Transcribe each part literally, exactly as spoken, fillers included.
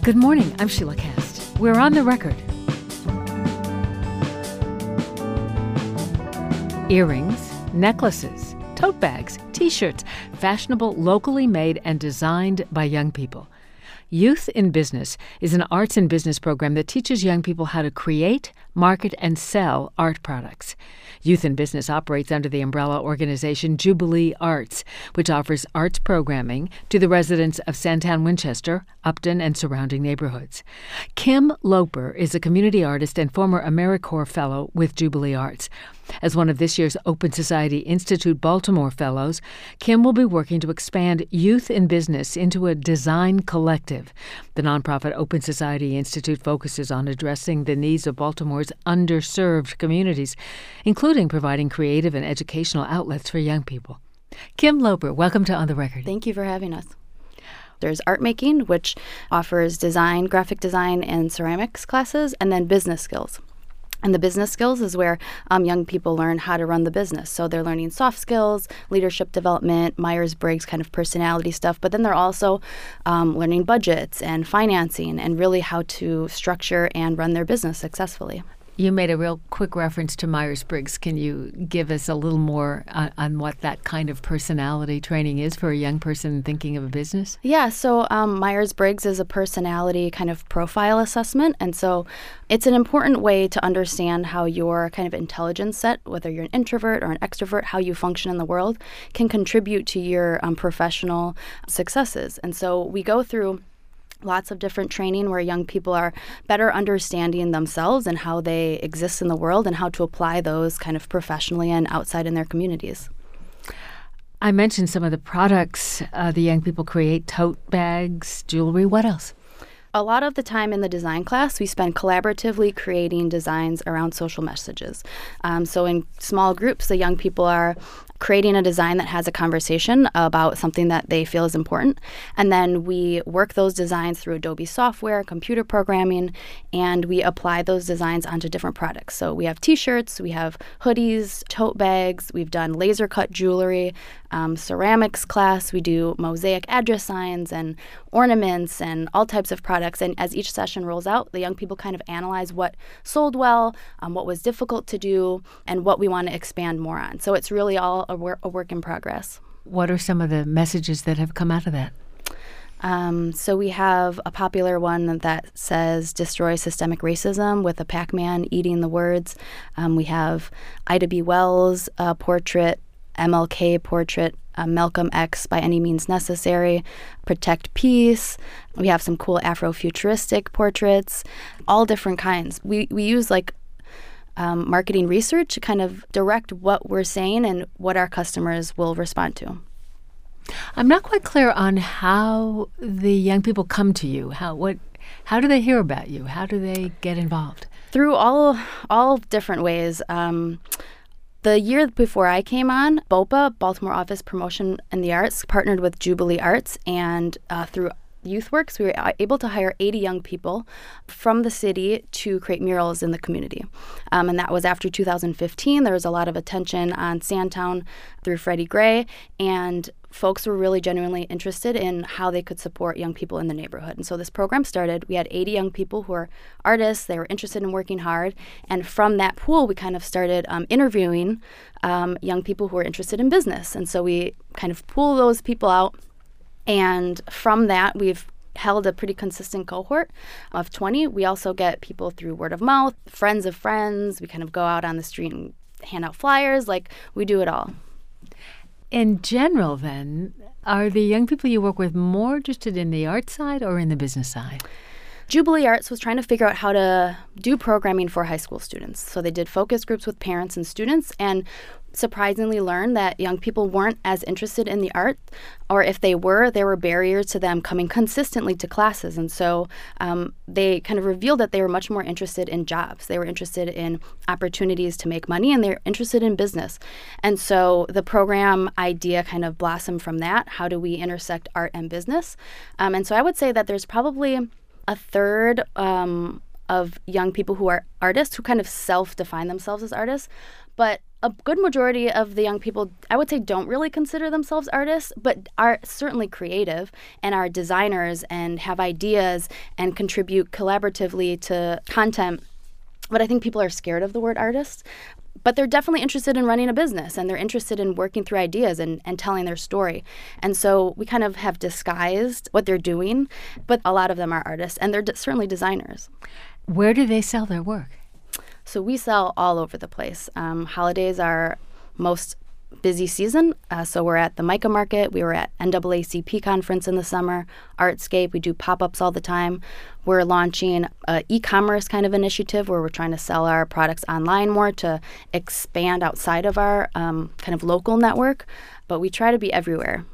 Good morning, I'm Sheila Cast. We're on the record. Earrings, necklaces, tote bags, t-shirts, fashionable, locally made, and designed by young people. Youth in Business is an arts and business program that teaches young people how to create, market, and sell art products. Youth in Business operates under the umbrella organization Jubilee Arts, which offers arts programming to the residents of Sandtown, Winchester, Upton, and surrounding neighborhoods. Kim Loper is a community artist and former AmeriCorps Fellow with Jubilee Arts. As one of this year's Open Society Institute Baltimore Fellows, Kim will be working to expand Youth in Business into a design collective. The nonprofit Open Society Institute focuses on addressing the needs of Baltimore's underserved communities, including providing creative and educational outlets for young people. Kim Loper, welcome to On the Record. Thank you for having us. There's art making, which offers design, graphic design, and ceramics classes, and then business skills. And the business skills is where um, young people learn how to run the business. So they're learning soft skills, leadership development, Myers-Briggs kind of personality stuff. But then they're also um, learning budgets and financing and really how to structure and run their business successfully. You made a real quick reference to Myers-Briggs. Can you give us a little more on, on what that kind of personality training is for a young person thinking of a business? Yeah, so um, Myers-Briggs is a personality kind of profile assessment. And so it's an important way to understand how your kind of intelligence set, whether you're an introvert or an extrovert, how you function in the world, can contribute to your um, professional successes. And so we go through lots of different training where young people are better understanding themselves and how they exist in the world and how to apply those kind of professionally and outside in their communities. I mentioned some of the products uh, the young people create, tote bags, jewelry. What else? A lot of the time in the design class, we spend collaboratively creating designs around social messages. Um, so in small groups, the young people are creating a design that has a conversation about something that they feel is important. And then we work those designs through Adobe software, computer programming, and we apply those designs onto different products. So we have t-shirts, we have hoodies, tote bags, we've done laser cut jewelry, um, ceramics class, we do mosaic address signs and ornaments and all types of products. And as each session rolls out, the young people kind of analyze what sold well, um, what was difficult to do, and what we want to expand more on. So it's really all a, wor- a work in progress. What are some of the messages that have come out of that? Um, so we have a popular one that says destroy systemic racism with a Pac-Man eating the words. Um, we have Ida B. Wells' uh, portrait, M L K portrait, uh, Malcolm X by any means necessary, protect peace. We have some cool Afrofuturistic portraits, all different kinds. We we use like um, marketing research to kind of direct what we're saying and what our customers will respond to. I'm not quite clear on how the young people come to you. How what? How do they hear about you? How do they get involved? Through all all different ways. Um, The year before I came on, BOPA, Baltimore Office Promotion in the Arts, partnered with Jubilee Arts, and uh, through YouthWorks, we were able to hire eighty young people from the city to create murals in the community. Um, and that was after two thousand fifteen. There was a lot of attention on Sandtown through Freddie Gray, and folks were really genuinely interested in how they could support young people in the neighborhood. And so this program started. We had eighty young people who are artists. They were interested in working hard. And from that pool, we kind of started um, interviewing um, young people who were interested in business. And so we kind of pull those people out. And from that, we've held a pretty consistent cohort of twenty. We also get people through word of mouth, friends of friends. We kind of go out on the street and hand out flyers. Like, we do it all. In general, then, are the young people you work with more interested in the art side or in the business side? Jubilee Arts was trying to figure out how to do programming for high school students. So they did focus groups with parents and students and surprisingly learned that young people weren't as interested in the art, or if they were, there were barriers to them coming consistently to classes. And so um, they kind of revealed that they were much more interested in jobs. They were interested in opportunities to make money, and they're interested in business. And so the program idea kind of blossomed from that. How do we intersect art and business? Um, and so I would say that there's probably a third um, of young people who are artists, who kind of self-define themselves as artists. But a good majority of the young people, I would say, don't really consider themselves artists, but are certainly creative and are designers and have ideas and contribute collaboratively to content. But I think people are scared of the word artist. But they're definitely interested in running a business, and they're interested in working through ideas and, and telling their story. And so we kind of have disguised what they're doing, but a lot of them are artists, and they're d- certainly designers. Where do they sell their work? So we sell all over the place. Um, holidays are most busy season. Uh, so we're at the MICA Market. We were at N double A C P conference in the summer, Artscape. We do pop-ups all the time. We're launching an e-commerce kind of initiative where we're trying to sell our products online more to expand outside of our um, kind of local network. But we try to be everywhere.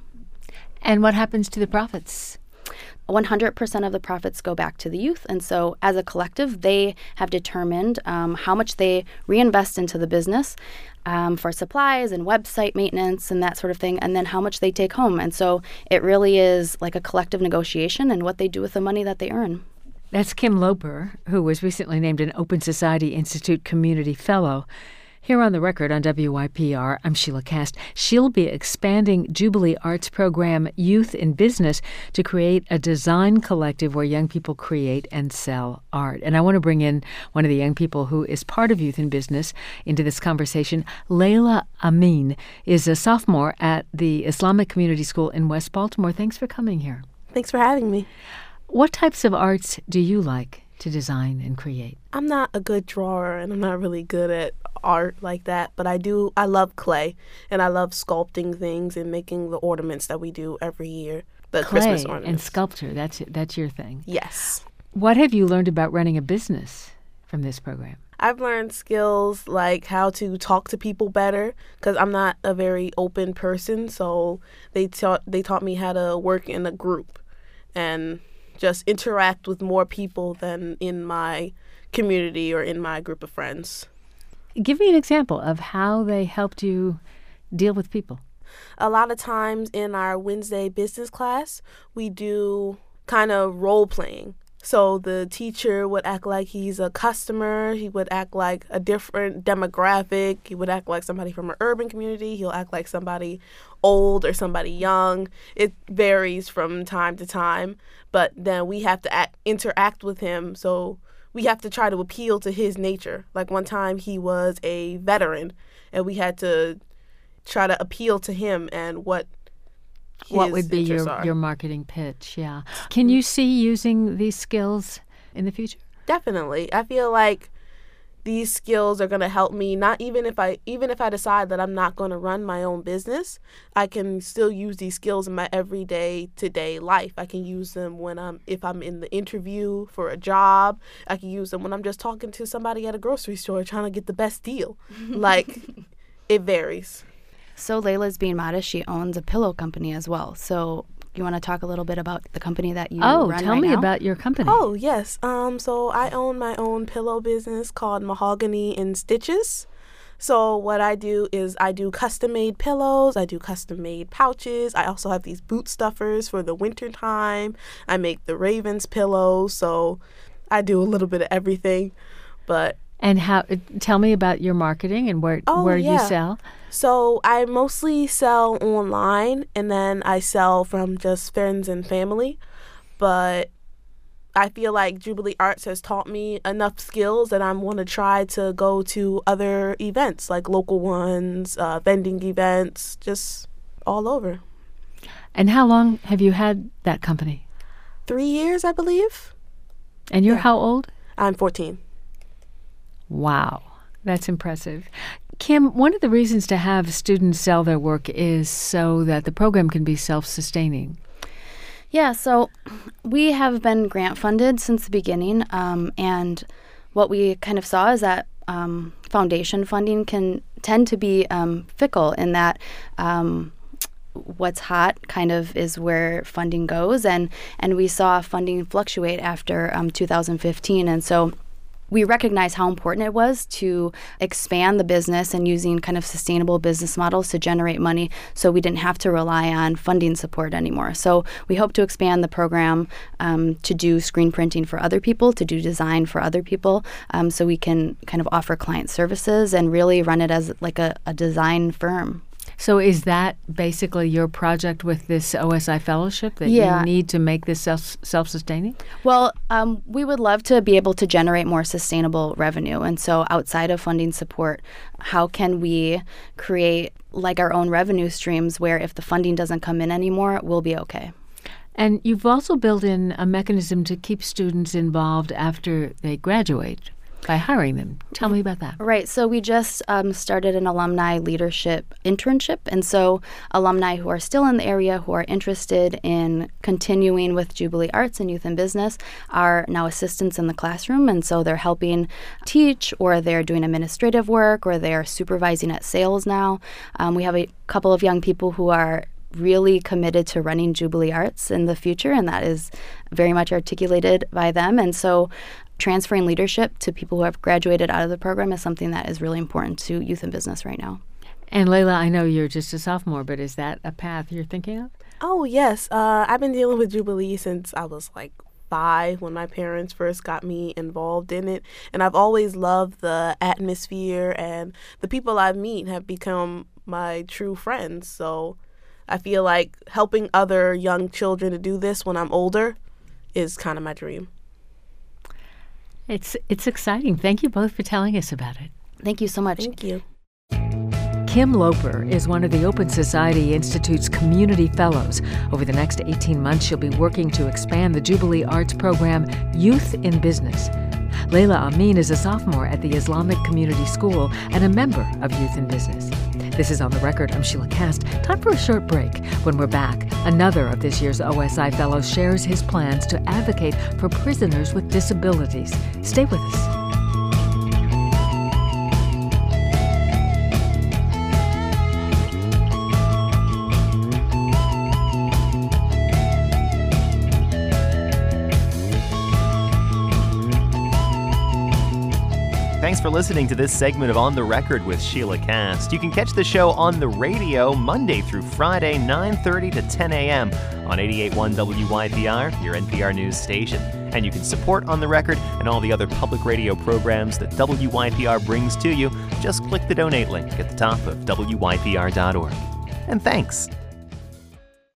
And what happens to the profits? one hundred percent of the profits go back to the youth. And so as a collective, they have determined um, how much they reinvest into the business um, for supplies and website maintenance and that sort of thing, and then how much they take home. And so it really is like a collective negotiation and what they do with the money that they earn. That's Kim Loper, who was recently named an Open Society Institute Community Fellow. Here on The Record on W Y P R, I'm Sheila Kast. She'll be expanding Jubilee Arts program Youth in Business to create a design collective where young people create and sell art. And I want to bring in one of the young people who is part of Youth in Business into this conversation. Layla Amin is a sophomore at the Islamic Community School in West Baltimore. Thanks for coming here. Thanks for having me. What types of arts do you like to design and create? I'm not a good drawer, and I'm not really good at art like that, but I do, I love clay, and I love sculpting things and making the ornaments that we do every year, the Clay Christmas ornaments. And sculpture, that's that's your thing. Yes. What have you learned about running a business from this program? I've learned skills like how to talk to people better, because I'm not a very open person, so they taught they taught me how to work in a group and just interact with more people than in my community or in my group of friends. Give me an example of how they helped you deal with people. A lot of times in our Wednesday business class, we do kind of role playing. So the teacher would act like he's a customer. He would act like a different demographic. He would act like somebody from an urban community. He'll act like somebody old or somebody young. It varies from time to time. But then we have to act, interact with him. So we have to try to appeal to his nature. Like one time he was a veteran, and we had to try to appeal to him and what his What would be your, are. your marketing pitch, yeah. Can you see using these skills in the future? Definitely. I feel like these skills are going to help me, not even if I even if I decide that I'm not going to run my own business, I can still use these skills in my everyday to-day life. I can use them when I'm if I'm in the interview for a job. I can use them when I'm just talking to somebody at a grocery store trying to get the best deal. Like, it varies. So Layla's being modest. She owns a pillow company as well. So you want to talk a little bit about the company that you oh, run tell right me now? about your company. Oh, yes. Um, so I own my own pillow business called Mahogany and Stitches. So what I do is I do custom-made pillows. I do custom-made pouches. I also have these boot stuffers for the winter time. I make the Ravens pillows. So I do a little bit of everything. But And how? Tell me about your marketing and where Oh, where you yeah. sell. So I mostly sell online, and then I sell from just friends and family. But I feel like Jubilee Arts has taught me enough skills that I want to try to go to other events, like local ones, uh, vending events, just all over. And how long have you had that company? Three years, I believe. And you're Yeah. how old? I'm fourteen. Wow, that's impressive. Kim, one of the reasons to have students sell their work is so that the program can be self-sustaining. Yeah, so we have been grant funded since the beginning, um, and what we kind of saw is that um, foundation funding can tend to be um, fickle in that um, what's hot kind of is where funding goes, and, and we saw funding fluctuate after um, two thousand fifteen, and so we recognized how important it was to expand the business and using kind of sustainable business models to generate money so we didn't have to rely on funding support anymore. So we hope to expand the program um, to do screen printing for other people, to do design for other people, um, so we can kind of offer client services and really run it as like a, a design firm. So is that basically your project with this O S I fellowship, that Yeah. you need to make this self, self-sustaining? Well, um, we would love to be able to generate more sustainable revenue. And so outside of funding support, how can we create like our own revenue streams where if the funding doesn't come in anymore, we'll be okay? And you've also built in a mechanism to keep students involved after they graduate by hiring them. Tell me about that. Right. So we just um, started an alumni leadership internship. And so alumni who are still in the area, who are interested in continuing with Jubilee Arts and Youth in Business, are now assistants in the classroom. And so they're helping teach, or they're doing administrative work, or they're supervising at sales now. Um, we have a couple of young people who are really committed to running Jubilee Arts in the future, and that is very much articulated by them. And so transferring leadership to people who have graduated out of the program is something that is really important to Youth in Business right now. And Layla, I know you're just a sophomore, but is that a path you're thinking of? Oh, yes. Uh, I've been dealing with Jubilee since I was like five, when my parents first got me involved in it. And I've always loved the atmosphere, and the people I meet have become my true friends. So I feel like helping other young children to do this when I'm older is kind of my dream. It's it's exciting. Thank you both for telling us about it. Thank you so much. Thank you. Kim Loper is one of the Open Society Institute's community fellows. Over the next eighteen months, she'll be working to expand the Jubilee Arts program, Youth in Business. Layla Amin is a sophomore at the Islamic Community School and a member of Youth in Business. This is On the Record. I'm Sheila Kast. Time for a short break. When we're back, another of this year's O S I Fellows shares his plans to advocate for prisoners with disabilities. Stay with us. Thanks for listening to this segment of On the Record with Sheila Kast. You can catch the show on the radio Monday through Friday, nine thirty to ten a.m. on eighty-eight point one W Y P R, your N P R news station. And you can support On the Record and all the other public radio programs that W Y P R brings to you. Just click the donate link at the top of W Y P R dot org. And thanks.